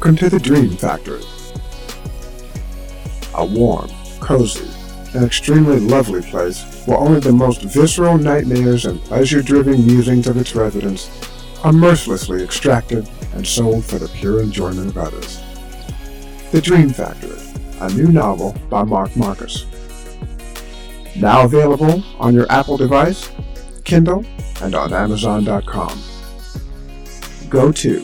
Welcome to the Dream Factory. A warm, cozy, and extremely lovely place where only the most visceral nightmares and pleasure-driven musings of its residents are mercilessly extracted and sold for the pure enjoyment of others. The Dream Factory, a new novel by Mark Marcus. Now available on your Apple device, Kindle, and on Amazon.com. Go to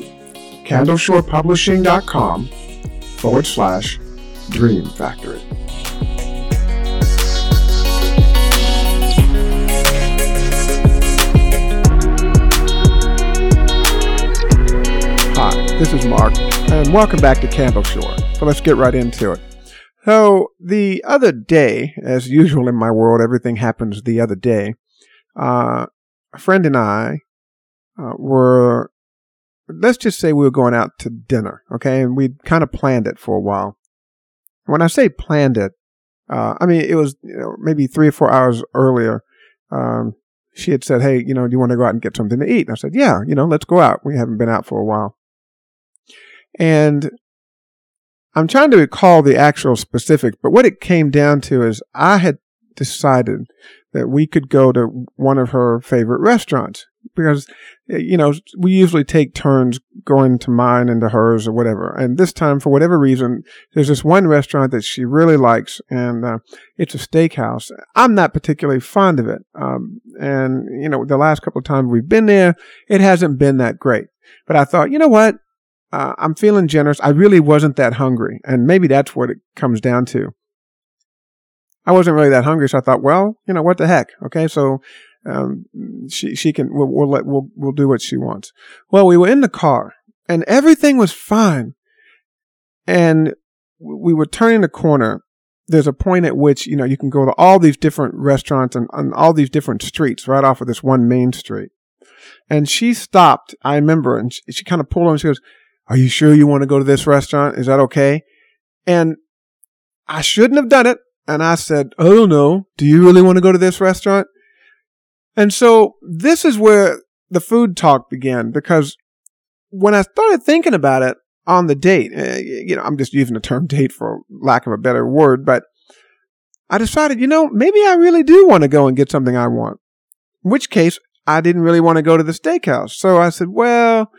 candleshorepublishing.com/Dream Factory. Hi, this is Mark, and welcome back to Candleshore. So let's get right into it. So the other day, as usual in my world, everything happens the other day. A friend and I were, let's just say we were going out to dinner, okay? And we kind of planned it for a while. When I say planned it, I mean, it was maybe 3 or 4 hours earlier. She had said, hey, do you want to go out and get something to eat? And I said, yeah, let's go out. We haven't been out for a while. And I'm trying to recall the actual specifics, but what it came down to is I had decided that we could go to one of her favorite restaurants because, we usually take turns going to mine and to hers or whatever. And this time, for whatever reason, there's this one restaurant that she really likes, and it's a steakhouse. I'm not particularly fond of it. And the last couple of times we've been there, it hasn't been that great. But I thought, you know what? I'm feeling generous. I really wasn't that hungry. And maybe that's what it comes down to. I wasn't really that hungry. So I thought, well, what the heck? Okay. So, she can, we'll do what she wants. Well, we were in the car and everything was fine. And we were turning the corner. There's a point at which, you can go to all these different restaurants and on all these different streets right off of this one main street. And she stopped, I remember, and she kind of pulled on, she goes, are you sure you want to go to this restaurant? Is that okay? And I shouldn't have done it. And I said, I don't know. Do you really want to go to this restaurant? And so this is where the food talk began, because when I started thinking about it on the date, I'm just using the term date for lack of a better word, but I decided, maybe I really do want to go and get something I want. In which case, I didn't really want to go to the steakhouse. So I said, well,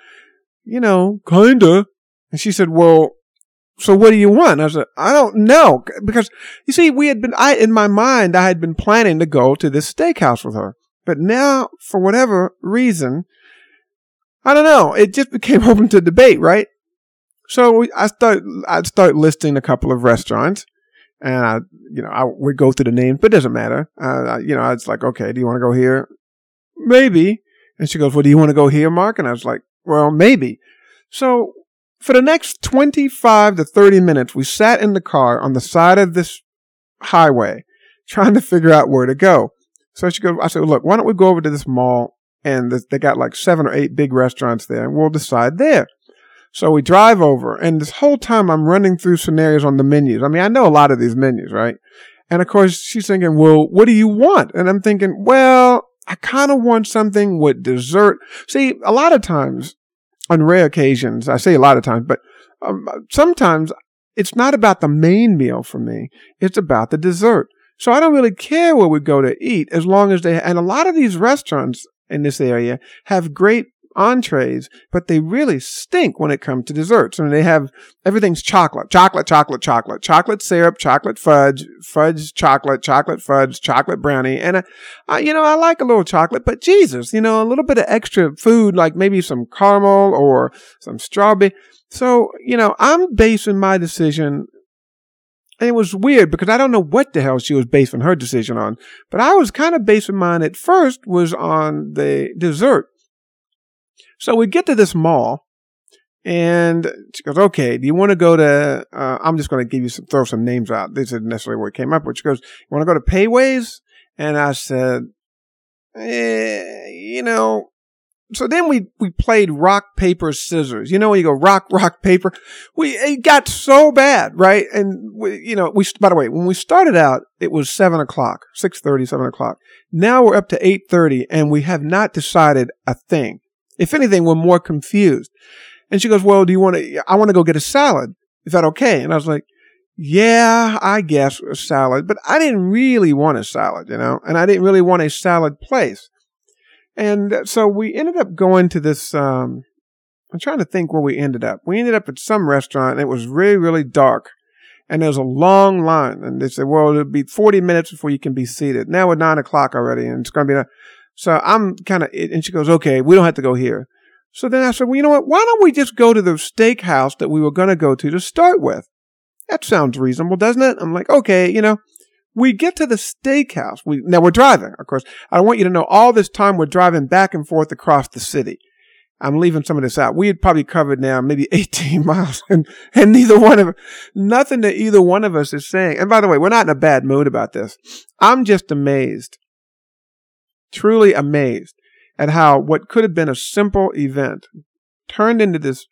kinda. And she said, well, so what do you want? I said, I don't know. Because, you see, in my mind, I had been planning to go to this steakhouse with her. But now, for whatever reason, I don't know. It just became open to debate, right? So I'd start listing a couple of restaurants, and I would go through the names, but it doesn't matter. I was like, okay, do you want to go here? Maybe. And she goes, well, do you want to go here, Mark? And I was like, well, maybe. So for the next 25 to 30 minutes, we sat in the car on the side of this highway trying to figure out where to go. So I said, look, why don't we go over to this mall, and they got like 7 or 8 big restaurants there, and we'll decide there. So we drive over, and this whole time I'm running through scenarios on the menus. I mean, I know a lot of these menus, right? And of course, she's thinking, well, what do you want? And I'm thinking, well, I kind of want something with dessert. See, a lot of times, on rare occasions, I say a lot of times, but sometimes it's not about the main meal for me. It's about the dessert. So I don't really care where we go to eat as long as and a lot of these restaurants in this area have great entrees, but they really stink when it comes to desserts. I mean, they have, everything's chocolate syrup, chocolate fudge, chocolate fudge, chocolate brownie. And I like a little chocolate, but Jesus, a little bit of extra food, like maybe some caramel or some strawberry. So, I'm basing my decision. And it was weird because I don't know what the hell she was basing her decision on, but I was kind of basing mine at first was on the dessert. So we get to this mall, and she goes, okay, do you want to go to, I'm just going to give you throw some names out. This isn't necessarily what it came up with. She goes, you want to go to Payways? And I said, so then we played rock, paper, scissors. When you go rock, paper, it got so bad, right? And by the way, when we started out, it was 7:00, 6:30, 7:00. Now we're up to 8:30, and we have not decided a thing. If anything, we're more confused. And she goes, well, I want to go get a salad. Is that okay? And I was like, yeah, I guess a salad, but I didn't really want a salad, and I didn't really want a salad place. And so we ended up going to this, I'm trying to think where we ended up. We ended up at some restaurant, and it was really, really dark. And there was a long line. And they said, well, it'll be 40 minutes before you can be seated. Now we're 9 o'clock already, and it's going to be, so I'm kind of, and she goes, okay, we don't have to go here. So then I said, well, you know what? Why don't we just go to the steakhouse that we were going to go to start with? That sounds reasonable, doesn't it? I'm like, okay, we get to the steakhouse. Now we're driving, of course. I want you to know all this time we're driving back and forth across the city. I'm leaving some of this out. We had probably covered now maybe 18 miles and nothing that either one of us is saying. And by the way, we're not in a bad mood about this. I'm just amazed, truly amazed at how what could have been a simple event turned into this.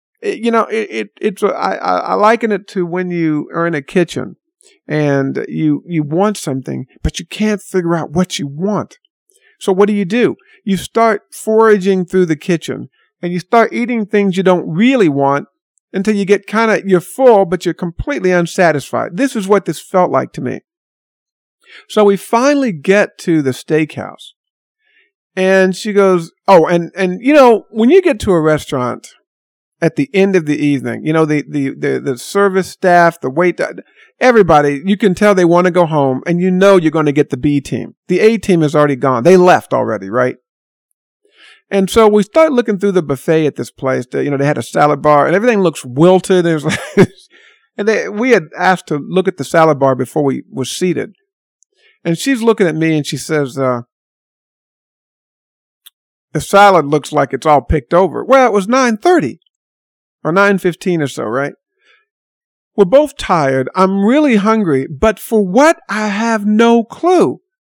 I liken it to when you are in a kitchen and you want something, but you can't figure out what you want. So what do? You start foraging through the kitchen and you start eating things you don't really want until you get you're full, but you're completely unsatisfied. This is what this felt like to me. So we finally get to the steakhouse and she goes, oh, and when you get to a restaurant at the end of the evening, the service staff, the wait, everybody, you can tell they want to go home, and you're going to get the B team. The A team is already gone. They left already, right? And so we start looking through the buffet at this place. They had a salad bar, and everything looks wilted. There's and we had asked to look at the salad bar before we were seated. And she's looking at me, and she says, the salad looks like it's all picked over. Well, it was 9:30 or 9:15 or so, right? We're both tired. I'm really hungry, but for what, I have no clue.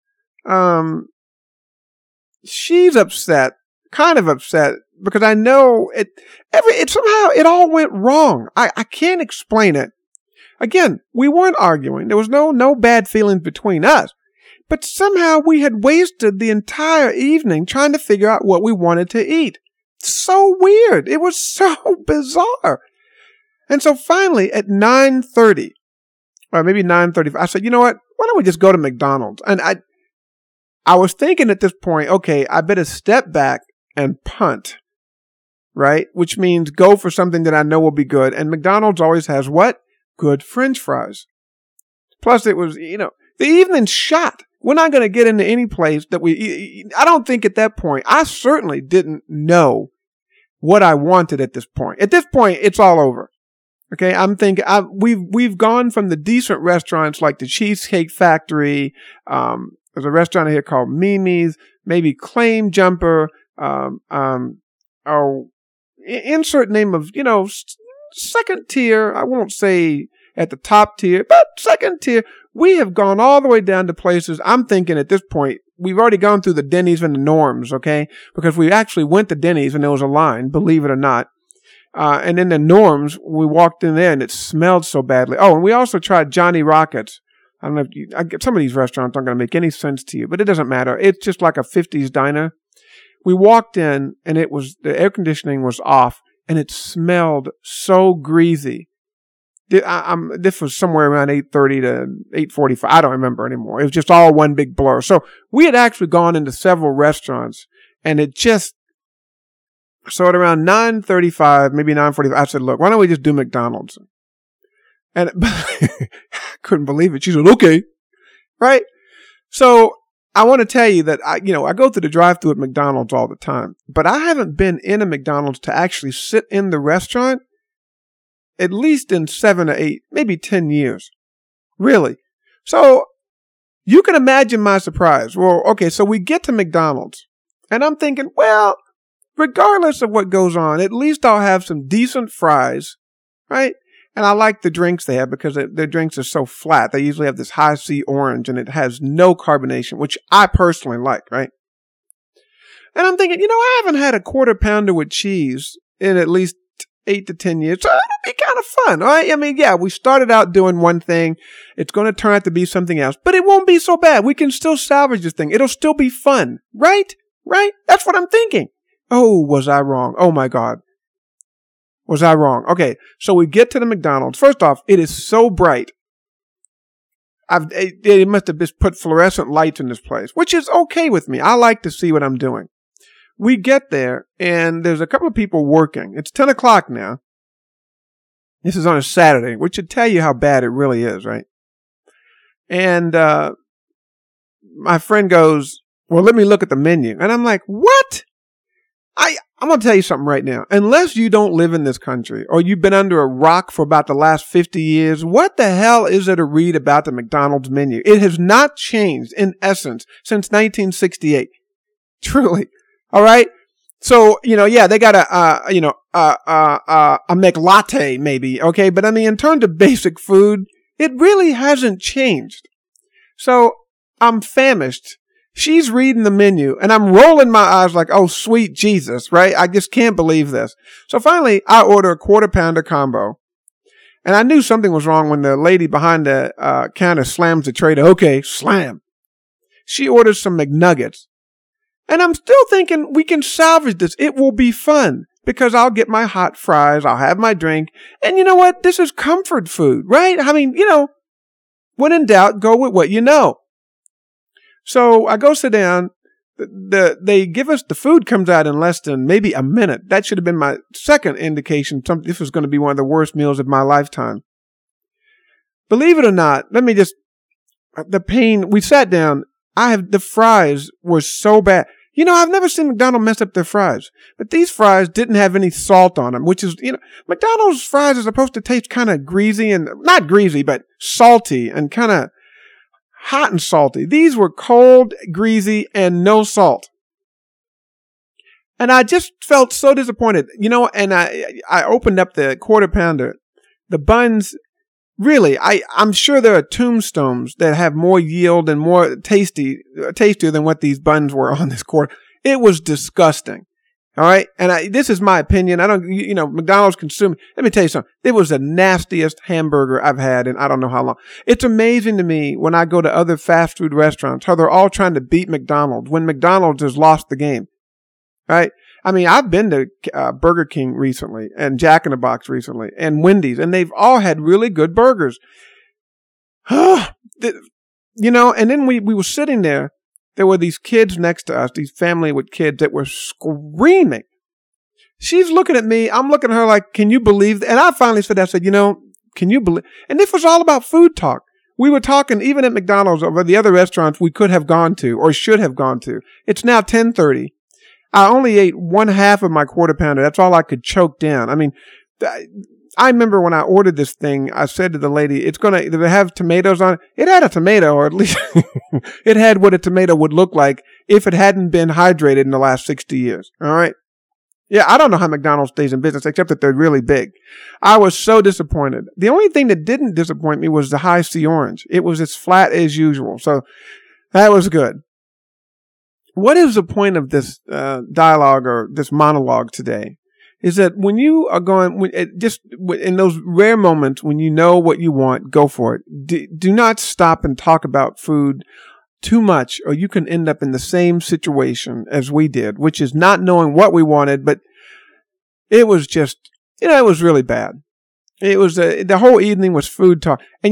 She's upset, kind of upset, because I know somehow it all went wrong. I can't explain it. Again, we weren't arguing. There was no bad feelings between us, but somehow we had wasted the entire evening trying to figure out what we wanted to eat. So weird. It was so bizarre. And so finally at 9:30, or maybe 9:35, I said, you know what? Why don't we just go to McDonald's? And I was thinking at this point, okay, I better step back and punt, right? Which means go for something that I know will be good. And McDonald's always has what? Good French fries. Plus it was, the evening's shot. We're not going to get into any place that I don't think at that point, I certainly didn't know what I wanted at this point. At this point, it's all over. Okay, I'm thinking we've gone from the decent restaurants like the Cheesecake Factory. There's a restaurant here called Mimi's, maybe Claim Jumper. Insert name of second tier. I won't say at the top tier, but second tier. We have gone all the way down to places. I'm thinking at this point we've already gone through the Denny's and the Norms. Okay, because we actually went to Denny's and there was a line. Believe it or not. And in the Norms, we walked in there and it smelled so badly. Oh, and we also tried Johnny Rockets. I don't know if some of these restaurants aren't going to make any sense to you, but it doesn't matter. It's just like a 50s diner. We walked in and the air conditioning was off and it smelled so greasy. This was somewhere around 8:30 to 8:45. I don't remember anymore. It was just all one big blur. So we had actually gone into several restaurants and so at around 9:35, maybe 9:45, I said, look, why don't we just do McDonald's? And I couldn't believe it. She said, okay. Right? So I want to tell you that I go through the drive-thru at McDonald's all the time, but I haven't been in a McDonald's to actually sit in the restaurant at least in 7 or 8, maybe 10 years. Really. So you can imagine my surprise. Well, okay, so we get to McDonald's and I'm thinking, well, regardless of what goes on, at least I'll have some decent fries, right? And I like the drinks they have because their drinks are so flat. They usually have this high C orange and it has no carbonation, which I personally like, right? And I'm thinking, I haven't had a quarter pounder with cheese in at least 8 to 10 years. So it'll be kind of fun, right? I mean, yeah, we started out doing one thing. It's going to turn out to be something else, but it won't be so bad. We can still salvage this thing. It'll still be fun, right? Right? That's what I'm thinking. Oh, was I wrong? Oh my God. Was I wrong? Okay, so we get to the McDonald's. First off, it is so bright. They must have just put fluorescent lights in this place, which is okay with me. I like to see what I'm doing. We get there, and there's a couple of people working. It's 10 o'clock now. This is on a Saturday, which should tell you how bad it really is, right? And my friend goes, well, let me look at the menu. And I'm like, what? I'm going to tell you something right now. Unless you don't live in this country or you've been under a rock for about the last 50 years, what the hell is there to read about the McDonald's menu? It has not changed in essence since 1968. Truly. All right. So, they got a McLatte maybe. Okay. But I mean, in terms of basic food, it really hasn't changed. So I'm famished. She's reading the menu and I'm rolling my eyes like, oh, sweet Jesus, right? I just can't believe this. So finally, I order a quarter pounder combo. And I knew something was wrong when the lady behind the counter slams the tray to, okay, slam. She orders some McNuggets. And I'm still thinking we can salvage this. It will be fun because I'll get my hot fries. I'll have my drink. And you know what? This is comfort food, right? I mean, when in doubt, go with what you know. So I go sit down. They give us, the food comes out in less than maybe a minute. That should have been my second indication. This was going to be one of the worst meals of my lifetime. Believe it or not, the pain, we sat down. The fries were so bad. I've never seen McDonald's mess up their fries, but these fries didn't have any salt on them, which is, McDonald's fries are supposed to taste kind of greasy and not greasy, but salty and kind of hot and salty. These were cold, greasy, and no salt. And I just felt so disappointed, and I opened up the quarter pounder. The buns, really, I'm sure there are Tombstones that have more yield and more tastier than what these buns were on this quarter. It was disgusting. All right. And this is my opinion. I don't, McDonald's consume. Let me tell you something. It was the nastiest hamburger I've had in I don't know how long. It's amazing to me when I go to other fast food restaurants, how they're all trying to beat McDonald's when McDonald's has lost the game. Right. I mean, I've been to Burger King recently and Jack in the Box recently and Wendy's, and they've all had really good burgers. And then we were sitting there. There were these kids next to us, these family with kids that were screaming. She's looking at me. I'm looking at her like, can you believe that? And I finally said, can you believe? And this was all about food talk. We were talking even at McDonald's over the other restaurants we could have gone to or should have gone to. It's now 10:30. I only ate one half of my quarter pounder. That's all I could choke down. I mean, I remember when I ordered this thing, I said to the lady, did it have tomatoes on it? It had a tomato, or at least it had what a tomato would look like if it hadn't been hydrated in the last 60 years. All right. Yeah, I don't know how McDonald's stays in business, except that they're really big. I was so disappointed. The only thing that didn't disappoint me was the High C Orange. It was as flat as usual. So that was good. What is the point of this dialogue or this monologue today? Is that when you are going, just in those rare moments when you know what you want, go for it. Do not stop and talk about food too much, or you can end up in the same situation as we did, which is not knowing what we wanted, but it was just, it was really bad. It was, the whole evening was food talk. And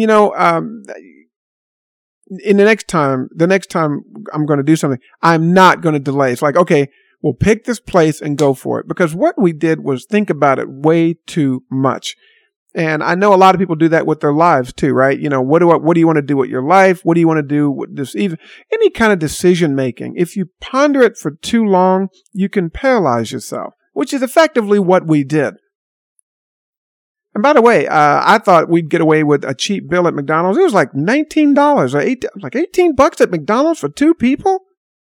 in the next time I'm going to do something, I'm not going to delay. It's like, okay, we'll pick this place and go for it. Because what we did was think about it way too much. And I know a lot of people do that with their lives too, right? What do you want to do with your life? What do you want to do with this? Even any kind of decision making. If you ponder it for too long, you can paralyze yourself, which is effectively what we did. And by the way, I thought we'd get away with a cheap bill at McDonald's. It was like $19 or like $18 at McDonald's for two people.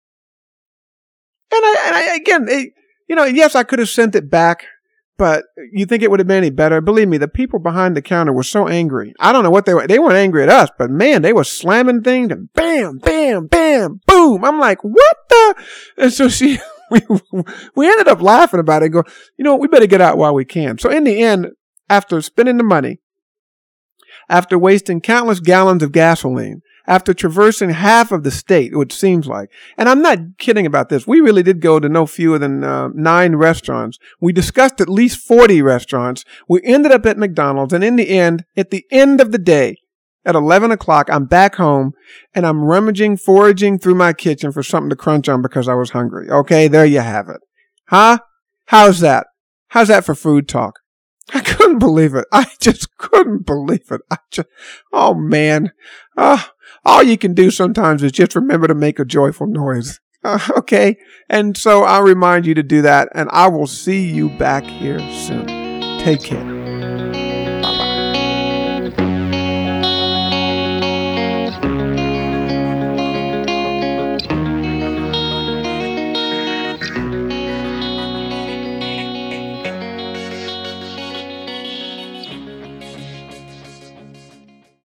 And yes, I could have sent it back, but you think it would have been any better? Believe me, the people behind the counter were so angry. I don't know what they weren't angry at us, but man, they were slamming things and bam, bam, bam, boom. I'm like, what the? And so we ended up laughing about it and go, we better get out while we can. So in the end, after spending the money, after wasting countless gallons of gasoline, after traversing half of the state, it seems like. And I'm not kidding about this. We really did go to no fewer than 9 restaurants. We discussed at least 40 restaurants. We ended up at McDonald's. And in the end, at the end of the day, at 11 o'clock, I'm back home and I'm foraging through my kitchen for something to crunch on because I was hungry. Okay, there you have it. Huh? How's that? How's that for food talk? I couldn't believe it. I just couldn't believe it. Oh man. All you can do sometimes is just remember to make a joyful noise. Okay? And so I'll remind you to do that, and I will see you back here soon. Take care.